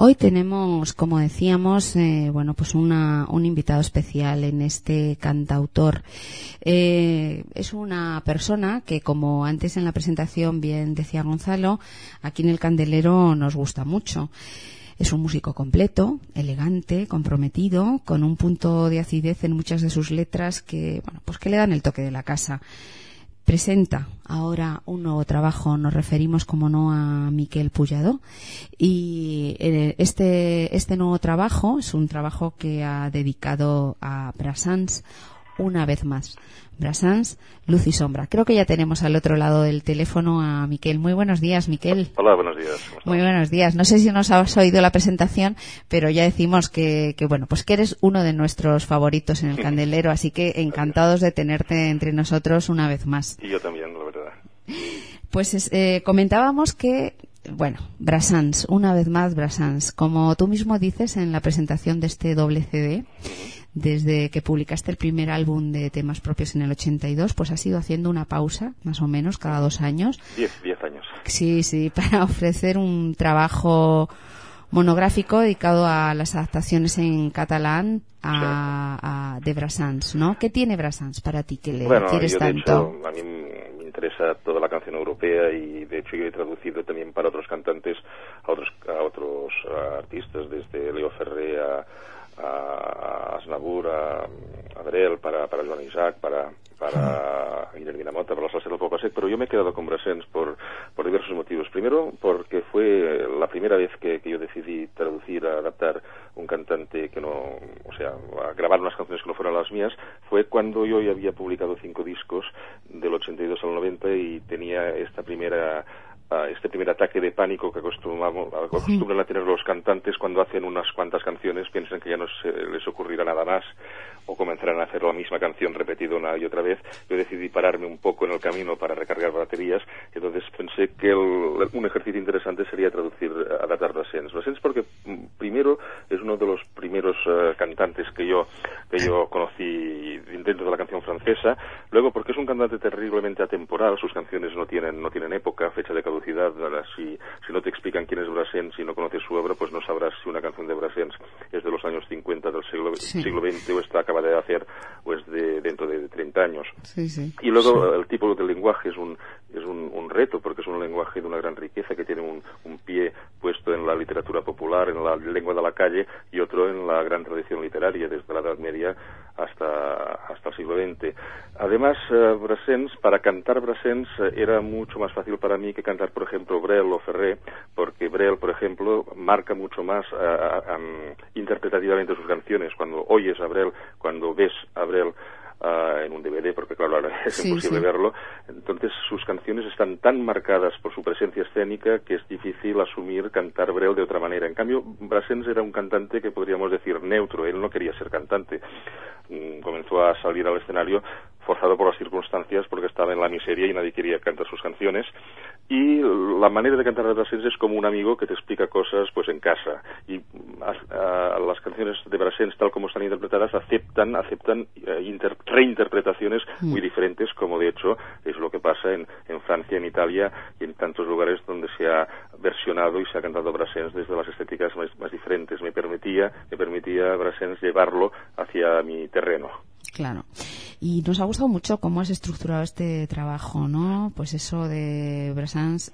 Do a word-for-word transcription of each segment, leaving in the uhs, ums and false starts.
Hoy tenemos, como decíamos, eh, bueno, pues una, un invitado especial en este cantautor. Eh, es una persona que, como antes en la presentación bien decía Gonzalo, aquí en el Candelero nos gusta mucho. Es un músico completo, elegante, comprometido, con un punto de acidez en muchas de sus letras que, bueno, pues que le dan el toque de la casa. Presenta ahora un nuevo trabajo, nos referimos como no a Miquel Pujado, y este, este nuevo trabajo es un trabajo que ha dedicado a Brassens una vez más. Brassens, Luz y Sombra. Creo que ya tenemos al otro lado del teléfono a Miquel. Muy buenos días, Miquel. Hola, buenos días. Muy buenos días. No sé si nos has oído la presentación, pero ya decimos que, que bueno, pues que eres uno de nuestros favoritos en el Candelero, así que encantados de tenerte entre nosotros una vez más. Y yo también, la verdad. Pues eh, comentábamos que, bueno, Brassens, una vez más Brassens, como tú mismo dices en la presentación de este doble C D, uh-huh. Desde que publicaste el primer álbum de temas propios en el ochenta y dos, pues has ido haciendo una pausa, más o menos, cada dos años. Diez, diez años. Sí, sí, para ofrecer un trabajo monográfico dedicado a las adaptaciones en catalán a, a, de Brassens, ¿no? ¿Qué tiene Brassens para ti que le bueno, quieres yo, de tanto? Hecho, a mí me interesa toda la canción europea y de hecho yo he traducido también para otros cantantes, a otros, a otros a artistas, desde Leo Ferré a a Aznavour, a, a Brel, para, para Joan Isaac, para, para Guillermo Vinamota, para la salsa del Popa Sec, pero yo me he quedado con Brassens por, por diversos motivos. Primero, porque fue la primera vez que, que yo decidí traducir, adaptar un cantante que no, o sea, a grabar unas canciones que no fueran las mías, fue cuando yo ya había publicado cinco discos del ochenta y dos al noventa y tenía esta primera Uh, este primer ataque de pánico que acostumbramos, acostumbran a tener los cantantes cuando hacen unas cuantas canciones, piensan que ya no se les ocurrirá nada más o comenzarán a hacer la misma canción repetida una y otra vez. Yo decidí pararme un poco en el camino para recargar baterías, entonces pensé que el, un ejercicio interesante sería traducir, adaptar Brassens. Brassens porque primero es uno de los primeros uh, cantantes que yo que yo conocí dentro de la canción francesa, luego porque es un cantante terriblemente atemporal, sus canciones no tienen no tienen época, fecha de caducidad. Si, si no te explican quién es Brassens, si no conoces su obra, pues no sabrás si una canción de Brassens es de los años cincuenta del siglo, sí. siglo veinte o está acaba de hacer o es de dentro de treinta años. Sí, sí. Y luego sí. el tipo de lenguaje es un es un, un reto, porque es un lenguaje de una gran riqueza que tiene un, un pie puesto en la literatura popular, en la lengua de la calle, y otro en la gran tradición literaria, desde la Edad Media hasta, hasta el siglo veinte. Además, uh, Brassens, para cantar Brassens uh, era mucho más fácil para mí que cantar, por ejemplo, Brel o Ferré, porque Brel, por ejemplo, marca mucho más uh, um, interpretativamente sus canciones. Cuando oyes a Brel, cuando ves a Brel Uh, en un D V D, porque claro, ahora es sí, imposible sí. verlo, entonces sus canciones están tan marcadas por su presencia escénica que es difícil asumir cantar Brel de otra manera. En cambio, Brassens era un cantante que podríamos decir neutro, él no quería ser cantante, mm, comenzó a salir al escenario forzado por las circunstancias porque estaba en la miseria y nadie quería cantar sus canciones, y la manera de cantar a Brassens es como un amigo que te explica cosas pues en casa, y a, a, las canciones de Brassens tal como están interpretadas aceptan aceptan uh, inter, reinterpretaciones mm. muy diferentes, como de hecho es lo que pasa en, en Francia, en Italia y en tantos lugares donde se ha versionado y se ha cantado Brassens desde las estéticas más, más diferentes. Me permitía, me permitía Brassens llevarlo hacia mi terreno. Claro. Y nos ha gustado mucho cómo has estructurado este trabajo, ¿no? Pues eso de Brassens,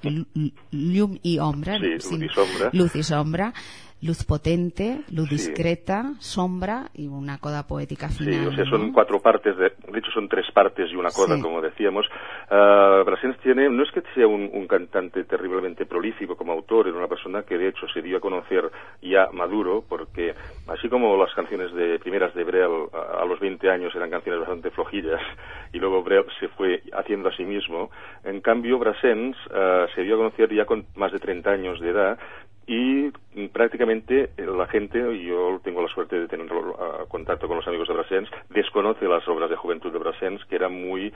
Llum y Ombra. Sí, luz y sombra. Luz y sombra. Luz potente, luz sí. discreta, sombra y una coda poética final. Sí, o sea, son ¿no? cuatro partes, de, de hecho son tres partes y una coda, sí. como decíamos. Uh, Brassens tiene, no es que sea un, un cantante terriblemente prolífico como autor, era una persona que de hecho se dio a conocer ya maduro, porque así como las canciones de primeras de Brel a, a los veinte años eran canciones bastante flojillas, y luego Brel se fue haciendo a sí mismo, en cambio Brassens uh, se dio a conocer ya con más de treinta años de edad, y prácticamente la gente, yo tengo la suerte de tener uh, contacto con los amigos de Brassens, desconoce las obras de juventud de Brassens, que eran muy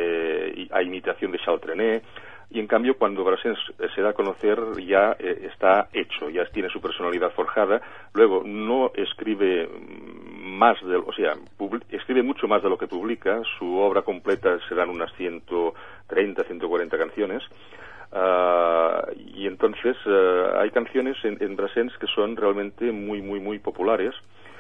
eh, a imitación de Charles Trenet, y en cambio cuando Brassens se da a conocer ya eh, está hecho, ya tiene su personalidad forjada. Luego no escribe más de, o sea, escribe mucho más de lo que publica. Su obra completa serán unas ciento treinta, ciento cuarenta canciones. Uh, y entonces uh, hay canciones en, en Brassens que son realmente muy, muy, muy populares.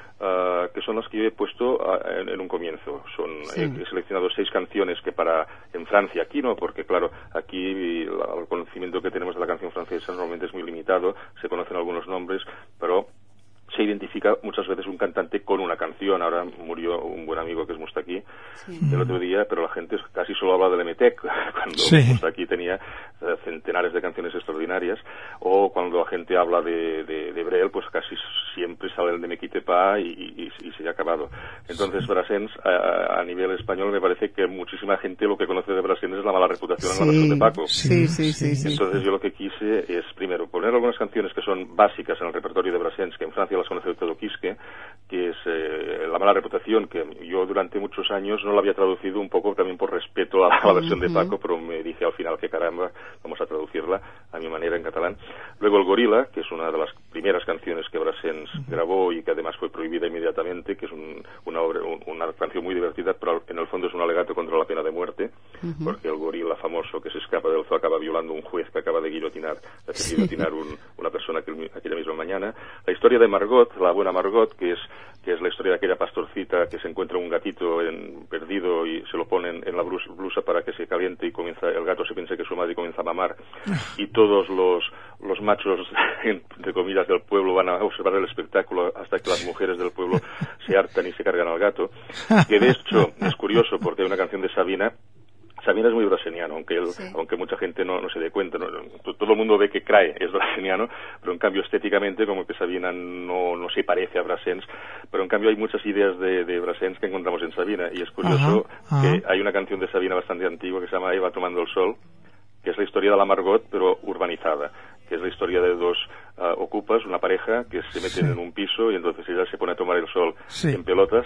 Uh, que son las que yo he puesto uh, en, en un comienzo. Son, sí. he, he seleccionado seis canciones que para en Francia, aquí no, porque claro, aquí la, el conocimiento que tenemos de la canción francesa normalmente es muy limitado, se conocen algunos nombres, pero se identifica muchas veces un cantante con una canción. Ahora murió un buen amigo que es Moustaki sí. el otro día, pero la gente casi solo habla del Emetec, cuando sí. Moustaki tenía uh, centenares de canciones extraordinarias, o cuando la gente habla de, de, de Brel, pues casi siempre sale el de Me quite pas y, y, y se ha acabado. Entonces sí. Brassens, a, a nivel español, me parece que muchísima gente lo que conoce de Brassens es la mala reputación sí. en la versión de Paco. Sí, sí, sí, sí. Entonces sí. yo lo que quise es, primero, poner algunas canciones que son básicas en el repertorio de Brassens, que en Francia las conoce todo Quisque, que es eh, la mala reputación, que yo durante muchos años no la había traducido un poco también por respeto a la, a la versión uh-huh. de Paco, pero me dije al final que caramba, vamos a traducirla a mi manera en catalán. Luego El Gorila, que es una de las primeras canciones que Brassens uh-huh. grabó y que además fue prohibida inmediatamente, que es un, una, obra, un, una canción muy divertida, pero en el fondo es un alegato contra la pena de muerte, uh-huh. porque el gorila famoso que se escapa del zoo acaba violando a un juez que acaba de guillotinar, de sí. guillotinar un, una persona aquel, aquella misma mañana. La historia de Margot, la buena Margot, que es que es la historia de aquella pastorcita que se encuentra un gatito en, perdido y se lo ponen en la blusa, blusa para que se caliente y comienza, el gato se piensa que es su madre y comienza a mamar y todos los los machos, entre comillas, del pueblo van a observar el espectáculo hasta que las mujeres del pueblo se hartan y se cargan al gato, que de hecho es curioso porque hay una canción de Sabina. Sabina es muy braseniano, aunque él, sí. aunque mucha gente no, no se dé cuenta. No, todo el mundo ve que Crae es braseniano, pero en cambio estéticamente como que Sabina no, no se parece a Brassens, pero en cambio hay muchas ideas de, de Brassens que encontramos en Sabina, y es curioso ajá, ajá. que hay una canción de Sabina bastante antigua que se llama Eva tomando el sol, que es la historia de la Margot, pero urbanizada, que es la historia de dos uh, ocupas, una pareja, que se meten sí. en un piso y entonces ella se pone a tomar el sol sí. en pelotas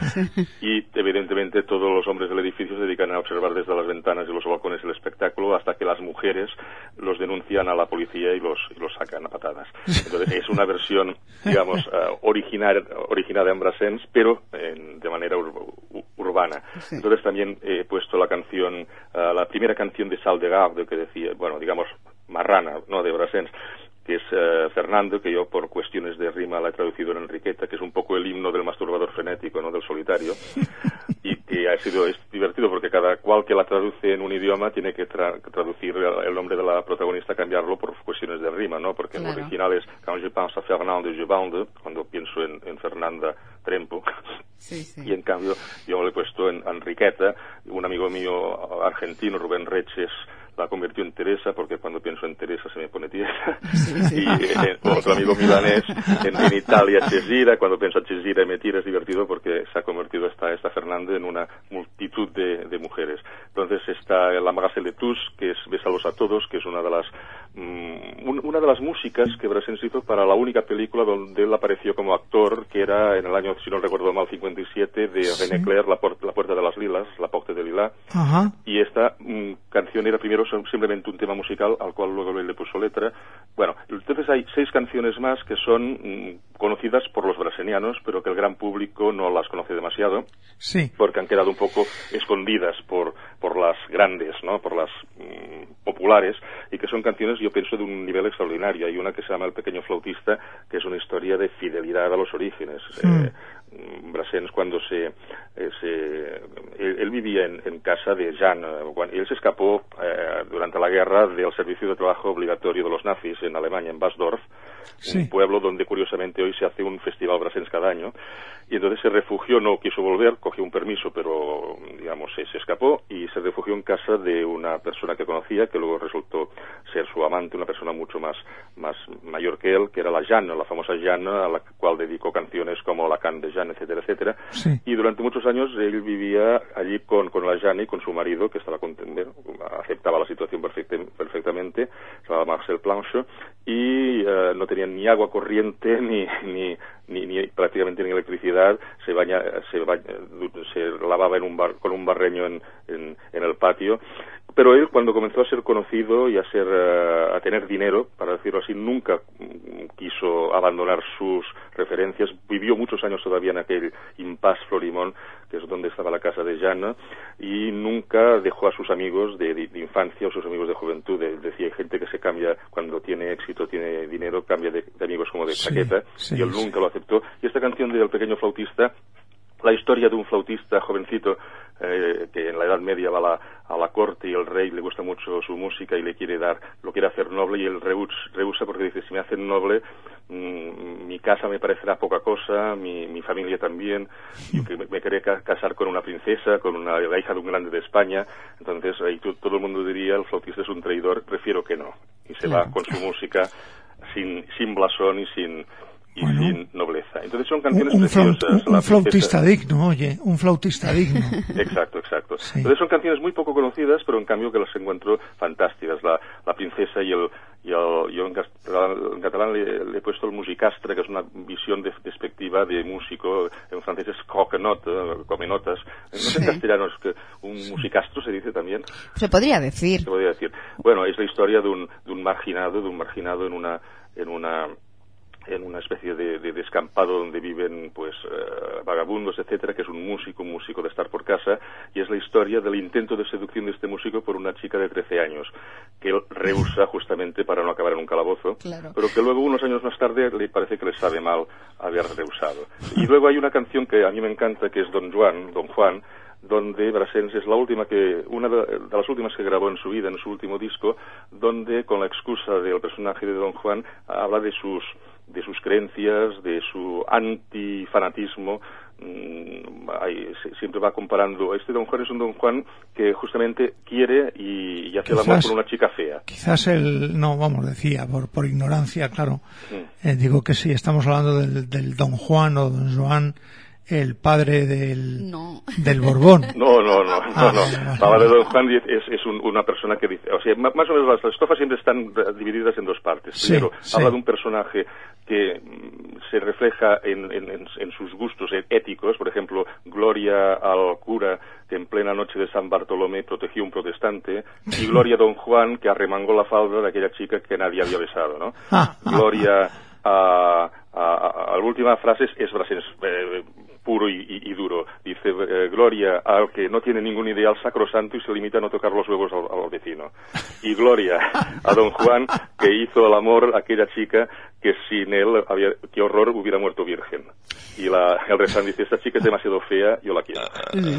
y evidentemente todos los hombres del edificio se dedican a observar desde las ventanas y los balcones el espectáculo hasta que las mujeres los denuncian a la policía y los, y los sacan a patadas. Entonces es una versión, digamos, uh, original, originada en Brassens, pero eh, de manera ur, urbana. Sí. Entonces también he puesto la canción, uh, la primera canción de Sal de Garde, que decía, bueno, digamos, marrana, no de Brassens, que es uh, Fernando, que yo por cuestiones de rima la he traducido en Enriqueta, que es un poco el himno del masturbador frenético, no del solitario, y que ha sido es divertido porque cada cual que la traduce en un idioma tiene que tra traducir el, el nombre de la protagonista, cambiarlo por cuestiones de rima, ¿no? Porque claro. el original es Quand je pense à Fernando, je bande, cuando pienso en, en Fernanda, trempo. Sí, sí. Y en cambio yo le he puesto en Enriqueta. Un amigo mío argentino, Rubén Reches, la convirtió en Teresa, porque cuando pienso en Teresa se me pone tiesa. Sí, sí. Y eh, otro amigo milanés, en, en Italia, Cesira, cuando pienso en Cesira y me tira, es divertido porque se ha convertido esta, esta Fernanda en una multitud de, de mujeres. Entonces está la Magasse de Tous, que es Bésalos a todos, que es una de las mmm, una de las músicas que Brassens hizo para la única película donde él apareció como actor, que era en el año, si no recuerdo mal, cincuenta y siete, de sí. René Clair, la, la Puerta de las Lilas, La Porte de Lilas. Uh-huh. Y esta mmm, canción era primero simplemente un tema musical al cual luego le puso letra. Bueno, entonces hay seis canciones más que son mmm, conocidas por los brasenianos, pero que el gran público no las conoce demasiado, sí. porque han quedado un poco escondidas por, por las grandes, ¿no? Por las mmm, populares, y que son canciones, yo pienso, de un nivel extraordinario. Hay una que se llama El pequeño flautista, que es una historia de fidelidad a los orígenes. Mm. Eh, Brassens, cuando se, eh, se él, él vivía en, en casa de Jeanne, cuando, él se escapó eh, durante la guerra del servicio de trabajo obligatorio de los nazis en Alemania, en Basdorf, sí. un pueblo donde curiosamente hoy se hace un festival Brassens cada año, y entonces se refugió, no quiso volver, cogió un permiso, pero digamos se, se escapó y se refugió en casa de una persona que conocía, que luego resultó ser su amante, una persona mucho más, más mayor que él, que era la Jeanne, la famosa Jeanne, a la cual dedicó canciones como La Can de Jeanne, etcétera, etcétera. Sí. Y durante muchos años él vivía allí con, con la Jeanne y con su marido, que estaba contento, aceptaba la situación perfecta, perfectamente, se llamaba Marcel Planche, y uh, no tenían ni agua corriente, ni, ni, ni, ni prácticamente ni electricidad, se baña, se, baña, se lavaba en un bar, con un barreño en, en, en el patio. Pero él, cuando comenzó a ser conocido y a ser uh, a tener dinero, para decirlo así, nunca quiso abandonar sus referencias. Vivió muchos años todavía en aquel impasse Florimont, que es donde estaba la casa de Jeanne, y nunca dejó a sus amigos de, de, de infancia o sus amigos de juventud. De, decía, hay gente que se cambia, cuando tiene éxito, tiene dinero, cambia de, de amigos como de sí, chaqueta, sí, y él sí. nunca lo aceptó. Y esta canción del pequeño flautista, la historia de un flautista jovencito eh, que en la Edad Media va a la, a la corte y el rey le gusta mucho su música y le quiere dar, lo quiere hacer noble, y él rehúsa porque dice, si me hacen noble, mmm, mi casa me parecerá poca cosa, mi, mi familia también, yo que me, me quería ca casar con una princesa, con una, la hija de un grande de España, entonces ahí todo, todo el mundo diría, el flautista es un traidor, prefiero que no, y se claro. va con su música sin, sin blasón y sin... y bueno, sin nobleza. Entonces son canciones un, un preciosas. Un, un flautista digno, oye, un flautista digno. Exacto, exacto. Sí. Entonces son canciones muy poco conocidas, pero en cambio que las encuentro fantásticas. La, la princesa y el... Y el yo en catalán, en catalán le, le he puesto el musicastre, que es una visión de, despectiva de músico. En francés es croquenot, come notas. No sé en sí. castellano es que un sí. musicastro se dice también. Se podría decir. Se podría decir. Bueno, es la historia de un, de un marginado, de un marginado en una... En una en una especie de, de descampado donde viven pues uh, vagabundos, etcétera, que es un músico, un músico de estar por casa, y es la historia del intento de seducción de este músico por una chica de trece años, que él rehúsa justamente para no acabar en un calabozo, claro. pero que luego unos años más tarde le parece que le sabe mal haber rehusado. Y luego hay una canción que a mí me encanta, que es Don Juan, Don Juan, donde Brassens es la última que, una de, de las últimas que grabó en su vida, en su último disco, donde con la excusa del personaje de Don Juan habla de sus de sus creencias, de su antifanatismo, mmm, hay, siempre va comparando. Este Don Juan es un Don Juan que justamente quiere y, y hace quizás, el amor con una chica fea. Quizás el, no, vamos, decía, por, por ignorancia, claro, mm. eh, digo que sí, estamos hablando del, del Don Juan o Don Juan, el padre del, no. del Borbón. No, no, no, ah, no, no. La vale, Don Juan es, es un, una persona que dice, o sea, más o menos las, las estrofas siempre están divididas en dos partes. Sí, Primero, sí. habla de un personaje que mm, se refleja en, en, en, en sus gustos éticos, por ejemplo, gloria al cura que en plena noche de San Bartolomé protegió a un protestante, y gloria a Don Juan que arremangó la falda de aquella chica que nadie había besado, ¿no? Ah, gloria a, a, a, a la última frase es, es Brassens, eh, puro y, y, y duro. Dice, eh, gloria al que no tiene ningún ideal sacrosanto y se limita a no tocar los huevos al, al vecino. Y gloria a Don Juan, que hizo el amor a aquella chica que sin él, había, qué horror, hubiera muerto virgen. Y la, el refrán dice, esta chica es demasiado fea, yo la quiero.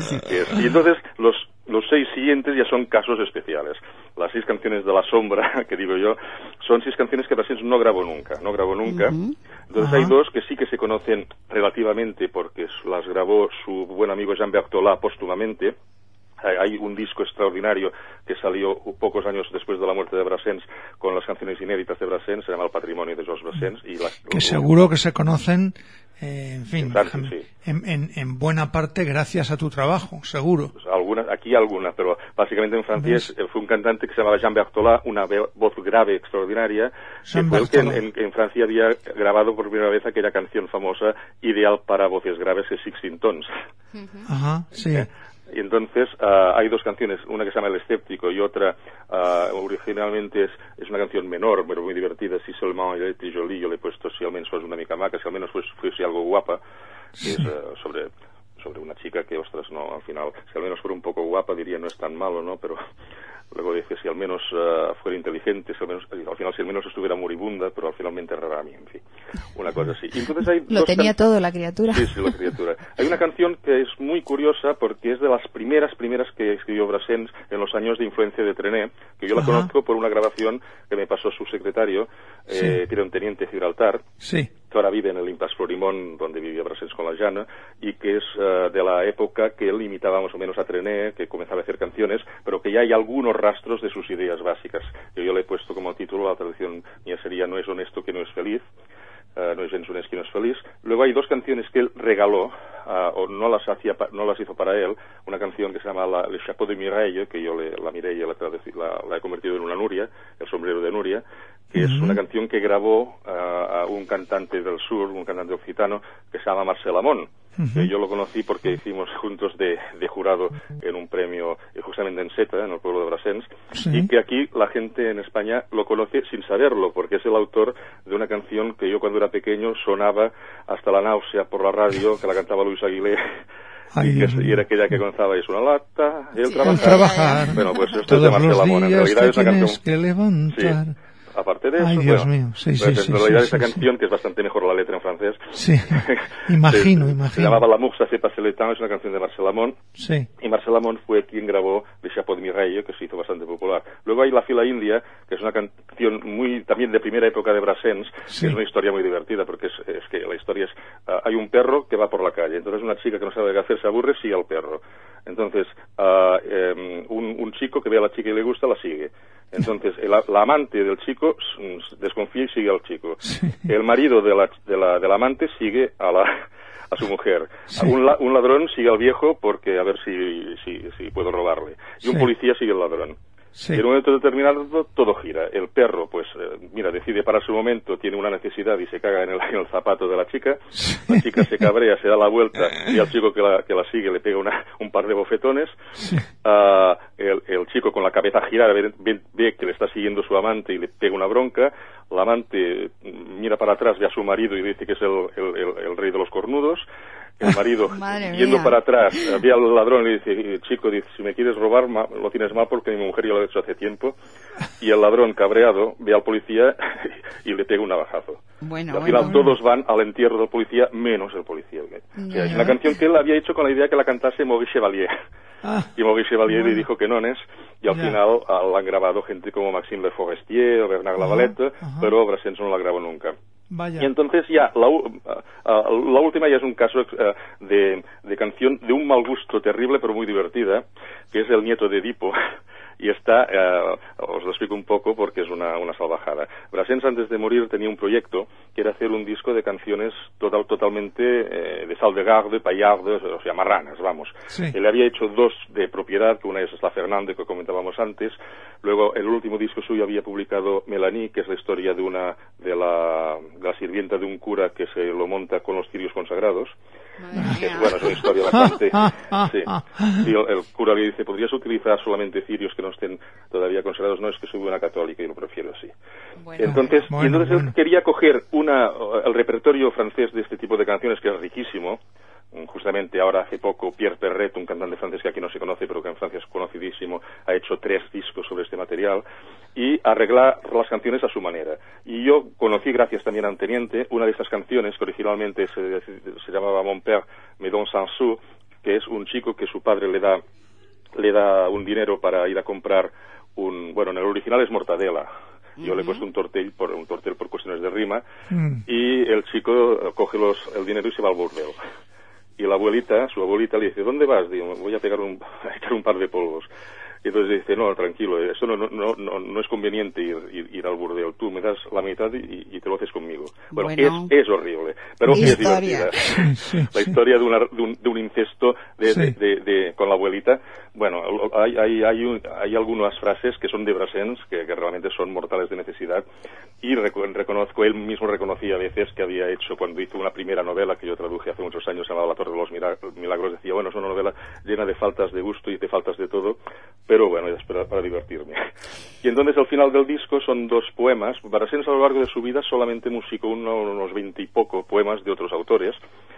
Y entonces los, los seis siguientes ya son casos especiales. Las seis canciones de La Sombra, que digo yo, son seis canciones que Brassens no grabó nunca, no grabó nunca. Uh-huh. Entonces uh-huh. hay dos que sí que se conocen relativamente porque las grabó su buen amigo Jean Berthollat póstumamente. Hay un disco extraordinario que salió pocos años después de la muerte de Brassens con las canciones inéditas de Brassens, se llama El Patrimonio de Georges Brassens. Y la, que seguro que se conocen, eh, en fin, en, Francia, sí. en, en, en buena parte gracias a tu trabajo, seguro. Pues algunas, aquí algunas, pero básicamente en francés ¿ves? Fue un cantante que se llamaba Jean Berthollat, una voz grave extraordinaria, Jean que fue Berthollat. el que en, en, en Francia había grabado por primera vez aquella canción famosa, ideal para voces graves, que es Sixteen Tones. Uh-huh. Ajá, sí. ¿Eh? Y entonces uh, hay dos canciones, una que se llama El Escéptico y otra uh, originalmente es, es una canción menor, pero muy divertida, Si seulement elle était jolie, yo le he puesto Si almenys fos una mica maca, si al menos fuese, fuese algo guapa, que sí. es uh, sobre sobre una chica que, ostras, no, al final, si al menos fuera un poco guapa, diría no es tan malo, ¿no? Pero luego dice si al menos uh, fuera inteligente, si al menos, al final si al menos estuviera moribunda, pero al final me enterrará a mí, en fin, una cosa así. Y entonces hay Lo tenía todo la criatura. Sí, sí, la criatura. Hay una canción que es muy curiosa porque es de las primeras, primeras que escribió Brassens en los años de influencia de Trenet, que yo la Ajá. conozco por una grabación que me pasó su secretario, sí. eh, que era un teniente Gibraltar. Sí. Que ahora vive en el Impasse Florimont, donde vivía Brassens con la Jana, y que es uh, de la época que él imitaba más o menos a Trenet, que comenzaba a hacer canciones, pero que ya hay algunos rastros de sus ideas básicas. Yo, yo le he puesto como título, la traducción mía sería No es honesto que no es feliz, uh, No es gens que no es feliz. Luego hay dos canciones que él regaló, uh, o no las, hacía no las hizo para él, una canción que se llama la, Le Chapeau de Mireille, que yo le, la Mireille la, la, la he convertido en una Nuria, el sombrero de Nuria, que uh-huh. es una canción que grabó uh, a un cantante del sur, un cantante occitano, que se llama Marcel Amont. Uh-huh. Que yo lo conocí porque hicimos juntos de, de jurado en un premio justamente en Seta, en el pueblo de Brassens, sí. y que aquí la gente en España lo conoce sin saberlo, porque es el autor de una canción que yo cuando era pequeño sonaba hasta la náusea por la radio, que la cantaba Luis Aguilé. Ay, y, que, y era aquella que comenzaba, es una lata, y el sí, trabajar. El trabajar. Bueno, pues esto es de Marcel Amont, en realidad es una canción... que levantar. Sí. aparte de eso, Ay, Dios bueno, mío, sí, pues sí, en sí, realidad sí, esa sí, canción, sí. que es bastante mejor la letra en francés, sí, imagino, se, imagino. se llamaba L'amour ça fait passer le temps, es una canción de Marcel Amont, sí. y Marcel Amont fue quien grabó Le Chapeau de Mireille, que se hizo bastante popular. Luego hay La fila india, que es una canción muy también de primera época de Brassens, Sí. que es una historia muy divertida, porque es, es que la historia es, uh, hay un perro que va por la calle, entonces una chica que no sabe qué hacer, se aburre, sigue al perro. Entonces, uh, um, un, un chico que ve a la chica y le gusta, la sigue. Entonces, el, la amante del chico desconfía y sigue al chico. Sí. El marido de la, de la, del amante sigue a la, a su mujer. Sí. Un, la, un ladrón sigue al viejo porque a ver si, si, si puedo robarle. Y un Sí. policía sigue al ladrón. Sí. Y en un momento determinado todo gira. El perro, pues, eh, mira, decide parar su momento, tiene una necesidad y se caga en el, en el zapato de la chica. Sí. La chica se cabrea, se da la vuelta y al chico que la, que la sigue le pega una, un par de bofetones. Sí. Uh, el, el chico con la cabeza girada ve, ve, ve que le está siguiendo su amante y le pega una bronca. La amante mira para atrás, ve a su marido y dice que es el, el, el, el rey de los cornudos. El marido, yendo mía. para atrás, ve al ladrón y le dice, chico, dice, si me quieres robar, ma, lo tienes mal porque mi mujer ya lo ha hecho hace tiempo. Y el ladrón, cabreado, ve al policía y le pega un navajazo. Bueno, y al bueno, final bueno. todos van al entierro del policía, menos el policía. O sea, es una canción que él había hecho con la idea que la cantase Maurice Chevalier. Ah, Y Maurice Chevalier bueno. le dijo que no es, y al Ya. final ah, la han grabado gente como Maxime Le Forestier o Bernard Lavalette, ajá. pero Brassens no la grabó nunca. vaya. Y entonces ya, la, uh, uh, la última ya es un caso uh, de, de canción de un mal gusto terrible pero muy divertida, que es El nieto de Edipo. Y está, uh, os lo explico un poco porque es una, una salvajada. Brassens antes de morir tenía un proyecto que era hacer un disco de canciones total, totalmente eh, de Saldegarde, Paillarde, o sea, marranas, vamos. Sí. Él había hecho dos de propiedad, que una es La Fernande, que comentábamos antes. Luego, el último disco suyo había publicado Mélanie, que es la historia de una de la, de la sirvienta de un cura que se lo monta con los cirios consagrados. Que es, bueno, es una historia bastante... sí. Y el, el cura le dice, ¿podrías utilizar solamente cirios que no estén todavía consagrados? No, es que soy buena católica y lo prefiero así. Bueno. Entonces, Bueno, y entonces bueno. él quería coger una, el repertorio francés de este tipo de canciones, que es riquísimo. Justamente ahora, hace poco, Pierre Perret, un cantante francés que aquí no se conoce, pero que en Francia es conocidísimo, ha hecho tres discos sobre este material, y arreglar las canciones a su manera. Y yo conocí, gracias también a un teniente, una de esas canciones que originalmente se, se llamaba Mon père me donne cent sous, que es un chico que su padre le da, le da un dinero para ir a comprar un... Bueno, en el original es mortadela. Yo uh-huh. le he puesto un tortell por, un tortell por cuestiones de rima, mm. y el chico coge los, el dinero y se va al burdel. Y la abuelita, su abuelita le dice, ¿dónde vas? Digo, voy a pegar un, a echar un par de polvos. Y entonces dice, no, tranquilo, eso no, no, no, no es conveniente ir, ir, ir al burdel. Tú me das la mitad y, y te lo haces conmigo. Bueno, bueno, es, es horrible, pero es divertida. Sí, sí, la sí. historia de, una, de, un, de un incesto de, sí. de, de, de, con la abuelita. Bueno, hay, hay, hay, un, hay algunas frases que son de Brassens, que, que realmente son mortales de necesidad. Y reconozco, él mismo reconocía a veces que había hecho, cuando hizo una primera novela que yo traduje hace muchos años, llamada La Torre de los Milagros, decía, bueno, es una novela llena de faltas de gusto y de faltas de todo, pero bueno, es para, para divertirme. Y entonces al final del disco son dos poemas. Brassens a lo largo de su vida solamente musicó uno, unos veinte y poco poemas de otros autores.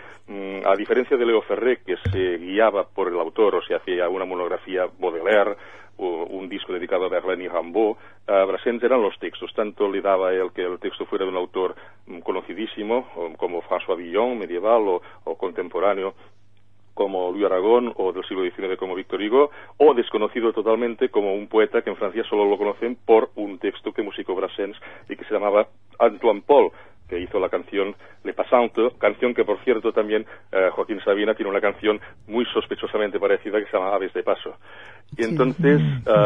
Mm, a diferencia de Leo Ferré, que se guiaba por el autor o se hacía una monografía Baudelaire, o un disco dedicado a Verlaine y Rimbaud, a Brassens eran los textos. Tanto le daba a él que el texto fuera de un autor um, conocidísimo, um, como François Villon, medieval o, o contemporáneo, como Louis Aragon, o del siglo diecinueve como Victor Hugo, o desconocido totalmente como un poeta que en Francia solo lo conocen por un texto que musicó Brassens y que se llamaba Antoine Paul, que hizo la canción Le Passante, canción que, por cierto, también eh, Joaquín Sabina tiene una canción muy sospechosamente parecida que se llama Aves de Paso. Y entonces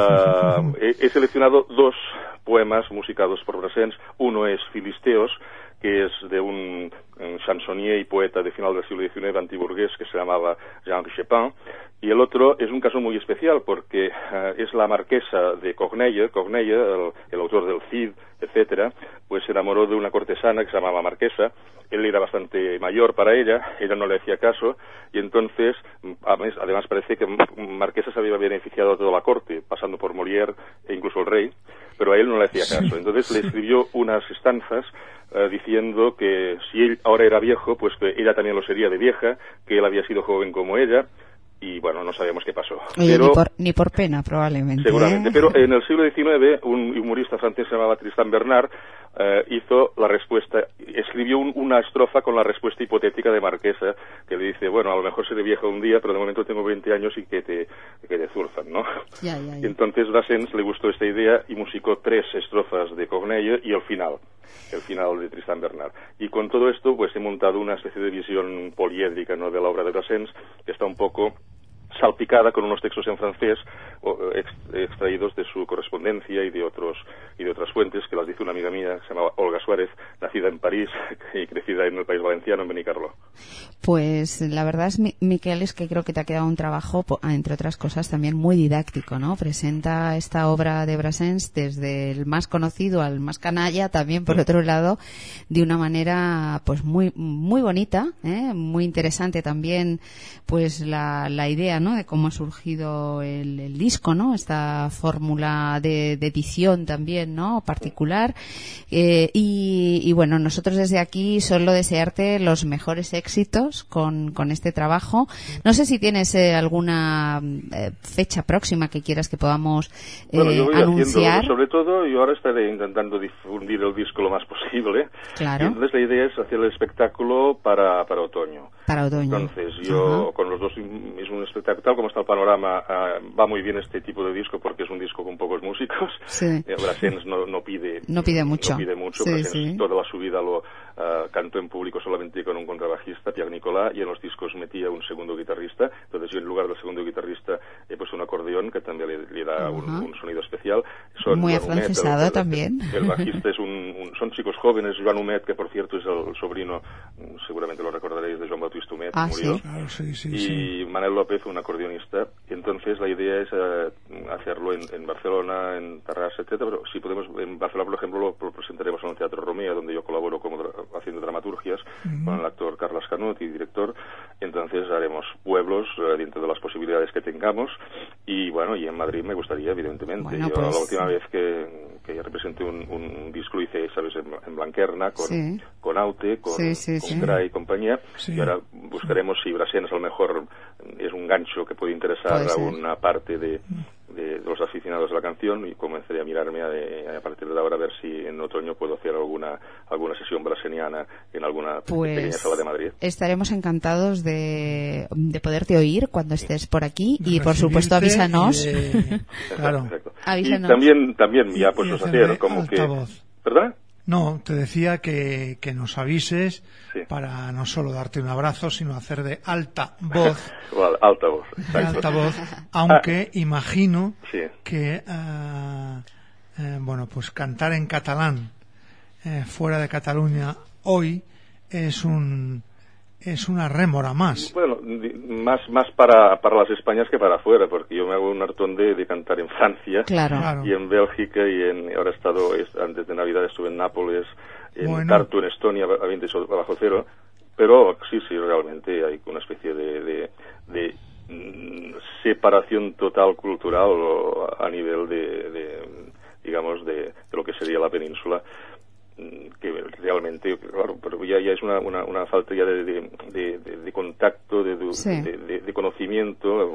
uh, he, he seleccionado dos poemas musicados por Brassens. Uno es Filisteos, que es de un, un chansonnier y poeta de final del siglo diecinueve antiburgués que se llamaba Jean-Henri Chepin, y el otro es un caso muy especial porque uh, es la marquesa de Corneille. Corneille, el, el autor del Cid, etcétera, pues se enamoró de una cortesana que se llamaba Marquesa. Él era bastante mayor para ella, ella no le hacía caso, y entonces, además parece que Marquesa se había beneficiado a toda la corte, pasando por Molière e incluso el rey, pero a él no le hacía caso. Entonces le escribió unas estanzas uh, diciendo que si él ahora era viejo, pues que ella también lo sería de vieja, que él había sido joven como ella, y bueno, no sabemos qué pasó. Oye, pero, ni, por, ni por pena, probablemente. Seguramente, ¿eh? pero en el siglo diecinueve un humorista francés se llamaba Tristan Bernard eh, hizo la respuesta, escribió un, una estrofa con la respuesta hipotética de Marquesa, que le dice, bueno, a lo mejor seré vieja un día, pero de momento tengo veinte años y que te, que te zurzan, ¿no? Ya, ya, ya. Y entonces Brassens le gustó esta idea y musicó tres estrofas de Corneille y el final, el final de Tristan Bernard. Y con todo esto, pues he montado una especie de visión poliédrica, ¿no?, de la obra de Brassens, que está un poco salpicada con unos textos en francés ex, extraídos de su correspondencia y de otros y de otras fuentes, que las dice una amiga mía que se llamaba Olga Suárez, nacida en París y crecida en el País Valenciano, en Benicarló. Pues la verdad es, Miquel, es que creo que te ha quedado un trabajo, entre otras cosas, también muy didáctico, ¿no? Presenta esta obra de Brassens desde el más conocido al más canalla, también por otro lado, de una manera pues muy muy bonita, ¿eh? Muy interesante también, pues la, la idea, ¿no?, de cómo ha surgido el, el disco, ¿no? Esta fórmula de, de edición también, ¿no?, particular. Eh, y, y bueno, nosotros desde aquí solo desearte los mejores éxitos con, con este trabajo. No sé si tienes eh, alguna eh, fecha próxima que quieras que podamos eh, bueno, yo voy anunciar. Haciendo, sobre todo, yo ahora estaré intentando difundir el disco lo más posible. Claro. Y entonces la idea es hacer el espectáculo para, para otoño. Para otoño. Entonces yo, Ajá. con los dos, es un espectáculo, tal como está el panorama, uh, va muy bien este tipo de disco porque es un disco con pocos músicos. Sí. Eh, Brassens no, no pide no pide mucho. No pide mucho. Sí, Brassens sí. toda la subida lo uh, cantó en público solamente con un contrabajista, Pierre Nicolas, y en los discos metía un segundo guitarrista. Entonces yo en lugar del segundo guitarrista he puesto un acordeón que también le, le da un, un sonido especial. Son muy Joan afrancesado Humet, el, también. El, el bajista es un, un, son chicos jóvenes. Joan Humet, que por cierto es el, el sobrino, seguramente lo recordaréis, de Joan Baptiste Humet, ah, murió. ¿sí? Claro, sí, sí, y sí. Manel López, un acordeonista. Y entonces la idea es uh, hacerlo en, en Barcelona, en Tarrasa, etcétera. Pero si podemos, en Barcelona, por ejemplo, lo, lo presentaremos en el Teatro Romea, donde yo colaboro como dra haciendo dramaturgias uh-huh. con el actor Carles Canut y director. Entonces haremos pueblos uh, dentro de las posibilidades que tengamos. Y bueno, y en Madrid me gustaría, evidentemente. Bueno, yo pues... la última vez que, que representé un, un disco lo hice, ¿sabes?, en, en Blanquerna, con, sí. con Aute, con, sí, sí, con sí. Cray y compañía. Sí. Y ahora buscaremos si Brassens a lo mejor es un gancho que puede interesar puede a ser. una parte de, de, de los aficionados de la canción, y comenzaré a mirarme a, de, a partir de ahora a ver si en otoño puedo hacer alguna alguna sesión brasseniana en alguna pues pequeña sala de Madrid. Estaremos encantados de, de poderte oír cuando estés por aquí y por supuesto avísanos. De... Claro. Exacto. Avísanos. Y también, también ya puestos a hacer como altavoz. que... ¿Perdón? No, te decía que, que nos avises sí. para no solo darte un abrazo, sino hacer de alta voz. well, alta voz. De alta voz, aunque ah. imagino sí. que, uh, eh, bueno, pues cantar en catalán eh, fuera de Cataluña hoy es un es una rémora más. Bueno, más más para, para las Españas que para afuera, porque yo me hago un hartón de, de cantar en Francia, claro. Claro. y en Bélgica, y en, ahora he estado, antes de Navidad estuve en Nápoles, en bueno. Tartu, en Estonia, a veinte bajo cero, pero sí, sí, realmente hay una especie de, de, de mm, separación total cultural a nivel de, de digamos, de, de lo que sería la península, que realmente, claro, pero ya, ya es una, una, una falta ya de, de, de, de contacto, de, de, sí. de, de, de conocimiento,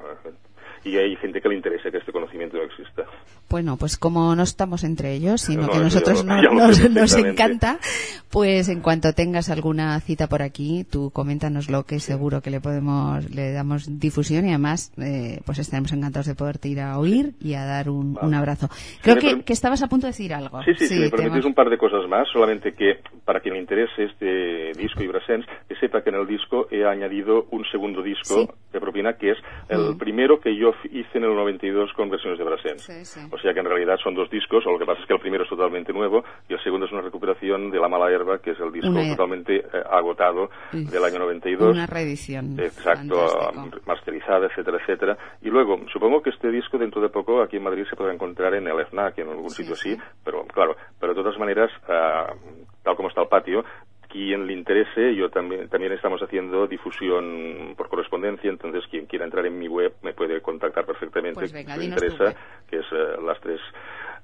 y hay gente que le interesa que este conocimiento no exista. Bueno, pues como no estamos entre ellos, sino no, que nosotros lo, no, nos, nos encanta, pues en cuanto tengas alguna cita por aquí, tú coméntanoslo, que seguro que le podemos, le damos difusión, y además eh, pues estaremos encantados de poderte ir a oír y a dar un, vale. un abrazo. Creo que, que estabas a punto de decir algo. Sí, sí, sí, si me permitís hemos... un par de cosas más, solamente que para quien le interese este disco y Brassens, que sepa que en el disco he añadido un segundo disco sí. de propina, que es el mm. primero que yo hice en el noventa y dos con versiones de Brassens. Sí, sí. O sea que en realidad son dos discos, o lo que pasa es que el primero es totalmente nuevo y el segundo es una recuperación de La Mala Herba, que es el disco una... totalmente eh, agotado Uf, del año noventa y dos. Una reedición. Exacto, Fantástico. Masterizada, etcétera, etcétera. Y luego, supongo que este disco dentro de poco aquí en Madrid se podrá encontrar en el FNAC, en algún sí, sitio sí. así, pero claro, pero de todas maneras, uh, tal como está el patio, quien le interese, yo también también estamos haciendo difusión por correspondencia, entonces quien quiera entrar en mi web me puede contactar perfectamente, pues venga, si le interesa, que es uh, las tres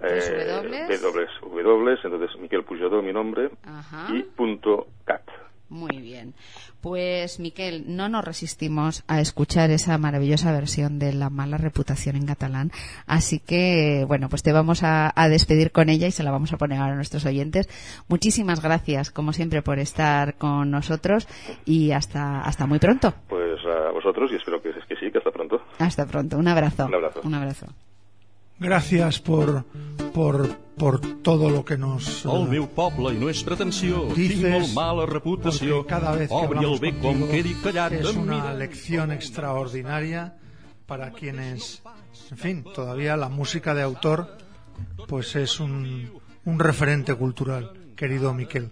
eh, W, entonces Miquel Pujador, mi nombre, Ajá. y punto cat. Muy bien. Pues, Miquel, no nos resistimos a escuchar esa maravillosa versión de La mala reputación en catalán. Así que, bueno, pues te vamos a, a despedir con ella y se la vamos a poner ahora a nuestros oyentes. Muchísimas gracias, como siempre, por estar con nosotros y hasta, hasta muy pronto. Pues a vosotros y espero que, que sí, que hasta pronto. Hasta pronto. Un abrazo. Un abrazo. Un abrazo. Gracias por, por, por todo lo que nos El meu poble i no és pretensió, dices, tinc molt mala reputació. cada vez que Obri el hablamos bec com contigo quedi callat. es em una mira. lección extraordinaria para quienes, en fin, todavía la música de autor pues es un, un referente cultural, querido Miquel.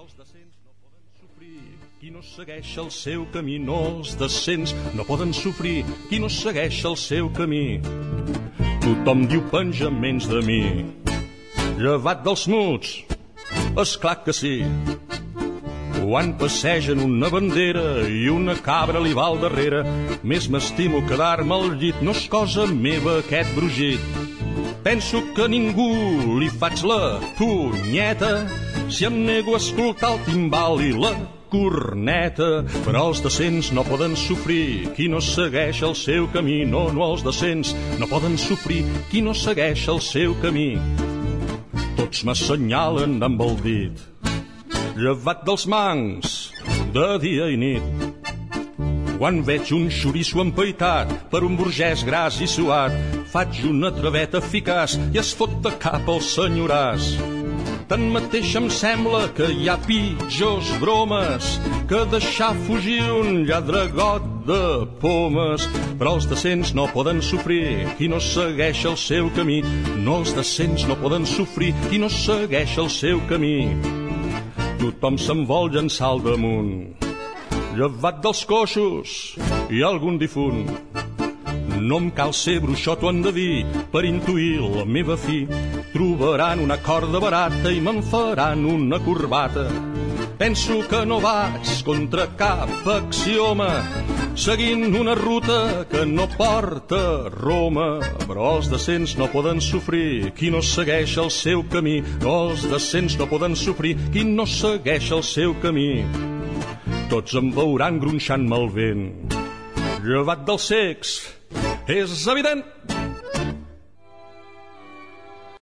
Qui no segueix el seu camí, no els decents no poden sofrir. Qui no segueix el seu camí, tothom diu penjaments de mi. Llevat dels muts, esclar que sí. Quan passegen una bandera i una cabra li va al darrere, més m'estimo quedar-me al llit, no és cosa meva aquest brugit. Penso que ningú li faig la punyeta si em nego a escoltar el timbal i la corneta, però els decents no poden sofrir qui no segueix el seu camí. No, no, els decents no poden sofrir qui no segueix el seu camí. Tots m'assenyalen amb el dit, llevat dels mancs de dia i nit. Quan veig un xoriço empaitat per un burgès gras i suat, faig una traveta eficaç i es fot de cap al senyoràs. Tanmateix em sembla que hi ha pitjors bromes que deixar fugir un lladregot de pomes. Però els decents no poden sofrir qui no segueix el seu camí. No, els decents no poden sofrir qui no segueix el seu camí. Tothom se'n vol llançar al damunt, llevat dels coixos i algun difunt. No em cal ser bruixot o endeví per intuir la meva fi. Trobaran una corda barata i me'n faran una corbata. Penso que no vaig contra cap axioma, seguint una ruta que no porta a Roma. Però els decents no poden sofrir qui no segueix el seu camí. No, els decents no poden sofrir qui no segueix el seu camí. Tots em veuran gronxant-me el vent, llevat dels cecs, és evident.